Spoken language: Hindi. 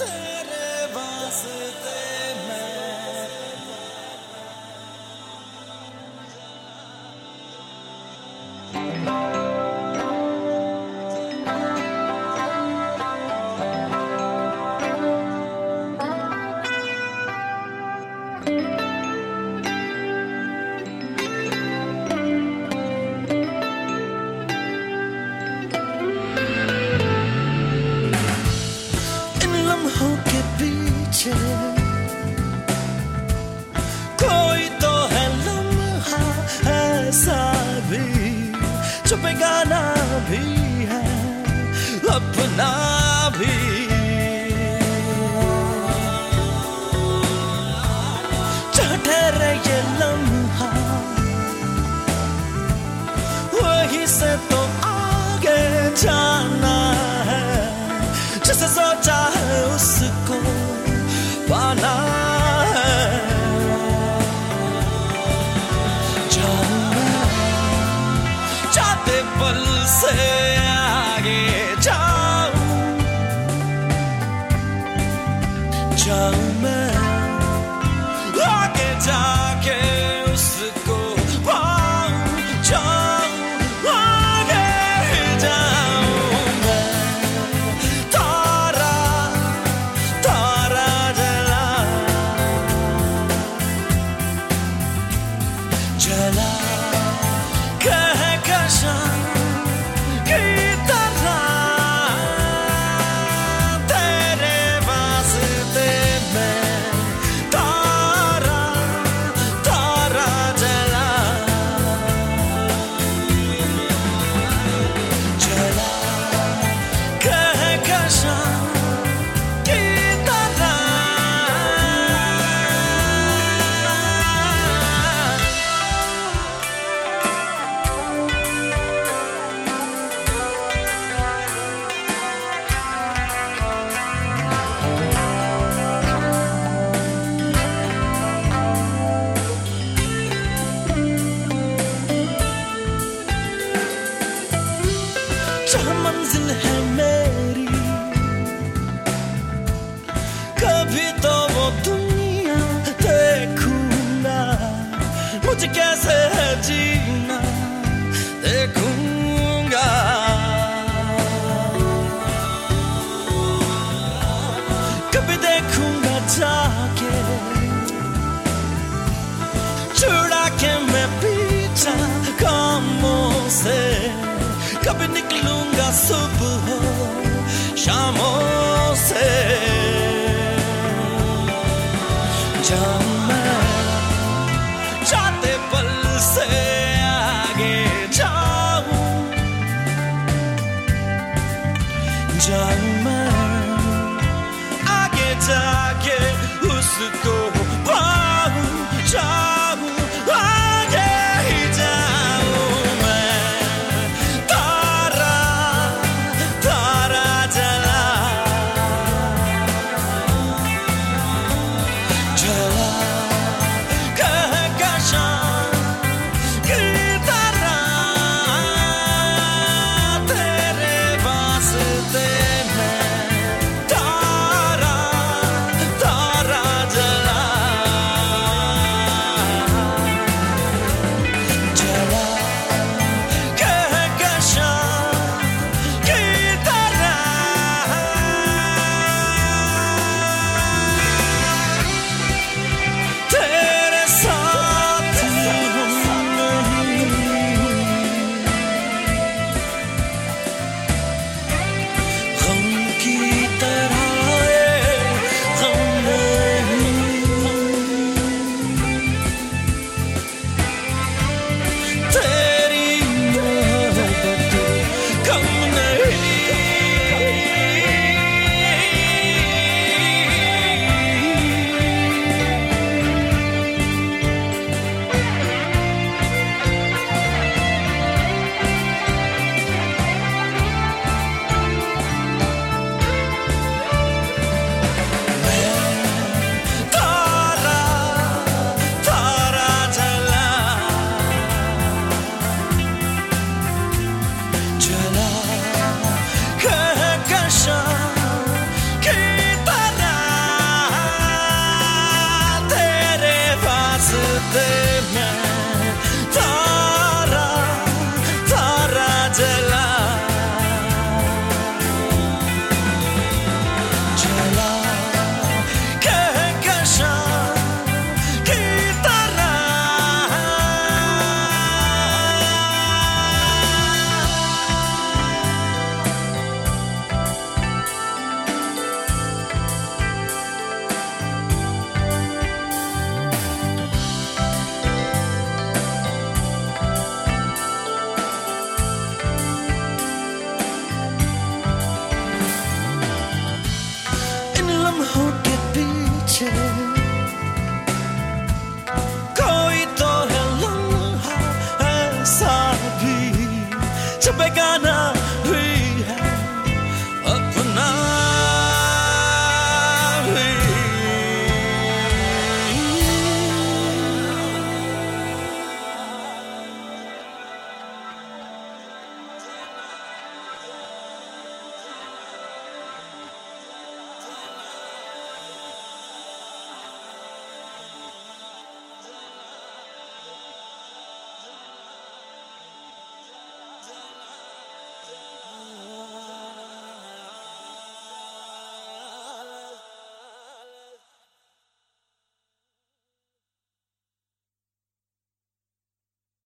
तेरे वास्ते के पीछे कोई तो है लम्हा ऐसा भी छुपेगा ना भी है अपना भी ठहरे ये लम्हा वही से तो आगे जाना है जिसे सोचा है उसको पाना है जाना चाहते पल से आगे जाऊं मैं आगे जाके उसको पाऊं जाऊं आगे जाऊं मैं तारा तारा जला जला कहकशां की तरह तेरे वास्ते मैं मंजिल है मेरी कभी तो वो दुनिया देखूंगा मुझे कैसे है जीना देखूंगा कभी देखूंगा जाके छुड़ा के मैं पीछा कामों से कभी निकलूंगा सुबह शामों से जाऊं मैं चाहते पल से आगे जाऊं मैं आगे जाके उसको पाऊं जाऊं आगे ही जाऊं जला 돼